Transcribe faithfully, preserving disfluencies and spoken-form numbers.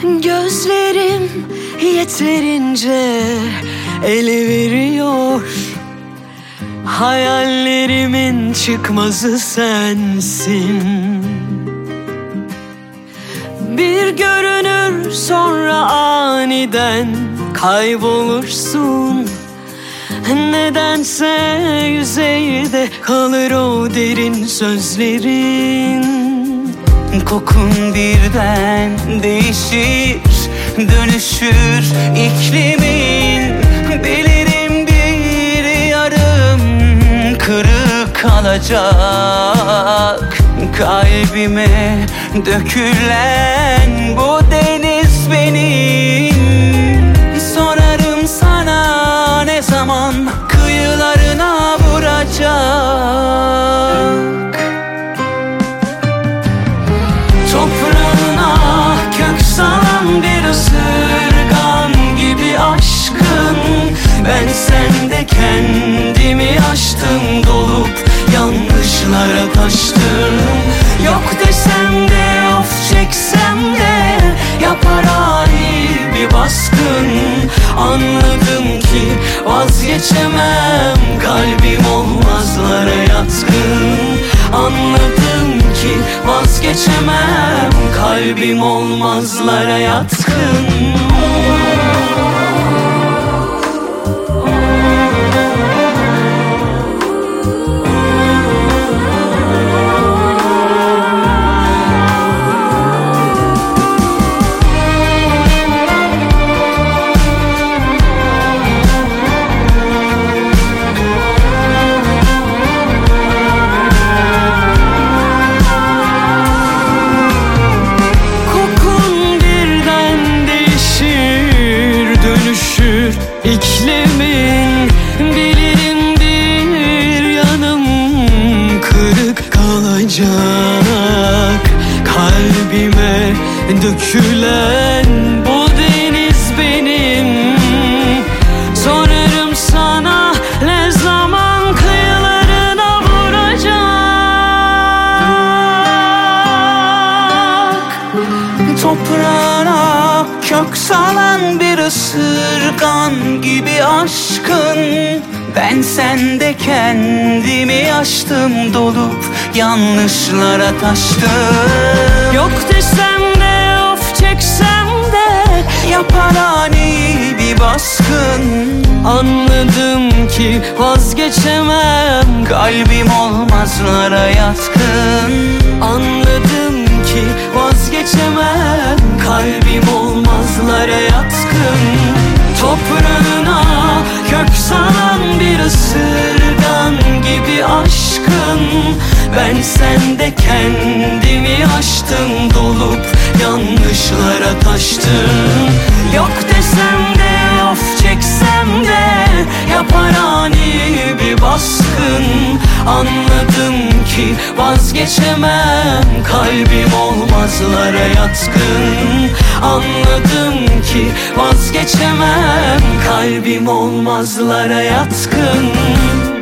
Gözlerim yeterince ele veriyor. Hayallerimin çıkmazı sensin. Bir görünür sonra aniden kaybolursun. Nedense yüzeyde kalır o derin sözlerin. Kokun birden değişir, dönüşür iklimin. Bilirim bir yarım kırık kalacak. Kalbime dökülen bu deniz benim. Sorarım sana ne zaman kıyılarına vuracak. Toprağına kök salan bir ısırgan gibi aşkın. Ben sende kendimi aştım, dolup yanlışlara taştım. Yok desem de of çeksem de yapar ani bir baskın. Anladım ki vazgeçemem, kalbim olmazlara yatkın. Anladım ki vazgeçemem, kalbim olmazlara yatkın. İklimin bilirim bir yanım kırık kalacak. Kalbime dökülen bu deniz benim. Sorarım sana ne zaman kıyılarına vuracak. Toprağına kök salan bir ısırgan gibi aşkın. Ben sende kendimi aştım, dolup yanlışlara taştım. Yok desem de of çeksem de yapar ani bir baskın. Anladım ki vazgeçemem, kalbim olmazlara yatkın. Anladım ki vazgeçemem, kalbim olmazlara yatkın. Toprağına kök salan bir ısırgan gibi aşkın. Ben sende kendimi aştım, dolup yanlışlara taştım. Yok desem de of çeksem de yapar ani bir baskın. Anladım ki vazgeçemem, kalbim olmazlara yatkın. Anladım ki vazgeçemem, kalbim olmazlara yatkın.